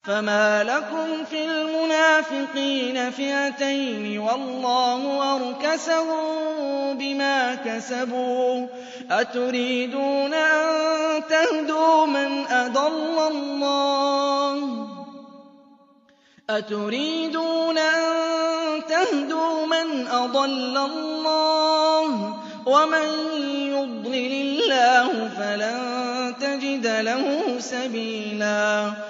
فَمَا لَكُمْ فِي الْمُنَافِقِينَ فِئَتَيْنِ وَاللَّهُ أَرْكَسَهُم بِمَا كَسَبُوا ۚ أَتُرِيدُونَ أَن تَهْدُوا مَنْ أَضَلَّ اللَّهُ ۖ وَمَن يُضْلِلِ اللَّهُ فَلَن تَجِدَ لَهُ سَبِيلًا